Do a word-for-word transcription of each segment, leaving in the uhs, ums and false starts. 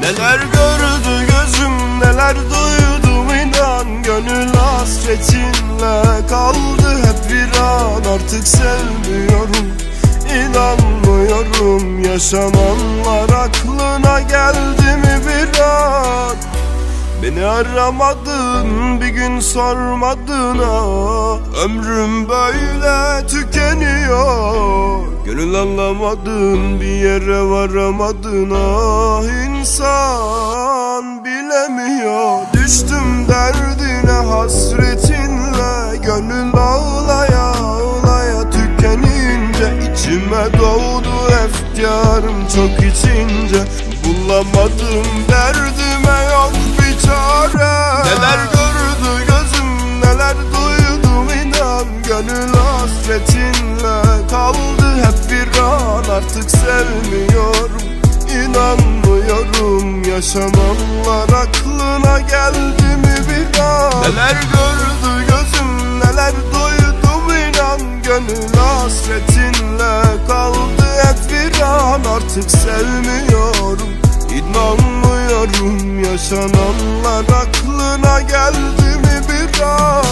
Neler gördü gözüm, neler duydum inan. Gönül hasretinle kaldı hep bir an. Artık sevmiyorum, İnanmıyorum. Yaşananlar aklına geldi mi bir an? Beni aramadın, bir gün sormadın ah. Ömrüm böyle tükeniyor. Gönül anlamadın, bir yere varamadın ah. İnsan bilemiyor. Düştüm derdine hasretinle. Gönül ağlaya ağlaya tükenince içime doğdu efkarım çok içince. Bulamadım derdime yok bir çare. Neler gördü gözüm, neler duydum inan. Gönül hasretinle kaldı hep bir an. Artık sevmiyorum, İnanmıyorum. Yaşananlar aklına geldi mi bir an? Neler gördü gözüm, neler duydum inan. Gönül hasretinle kaldı hep bir an. Artık sevmiyorum, İnanmıyorum. Yaşananlar aklına geldi mi bir an?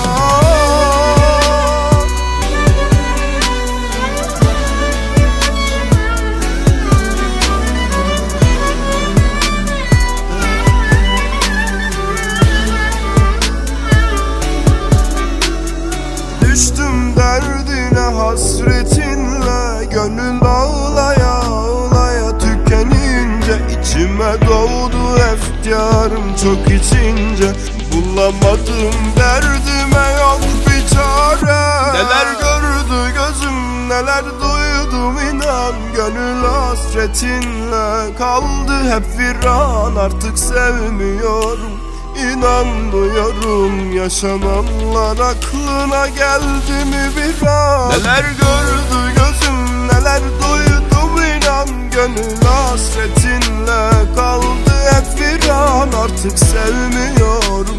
Düştüm derdine hasretinle. Gönül ağlaya ağlaya tükenince içime doğdu efkarım çok içince. Bulamadım derdime yok bir çare. Neler gördü gözüm, neler duydum inan. Gönül hasretinle kaldı hep bir an. Artık sevmiyorum, İnanmıyorum. Yaşananlar aklına geldi mi bir an? Neler gördü gözüm, neler duydum inan. Gönül hasretinle kaldı hep bir an. Artık sevmiyorum,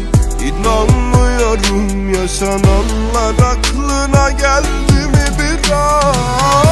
İnanmıyorum. Yaşananlar aklına geldi mi bir an?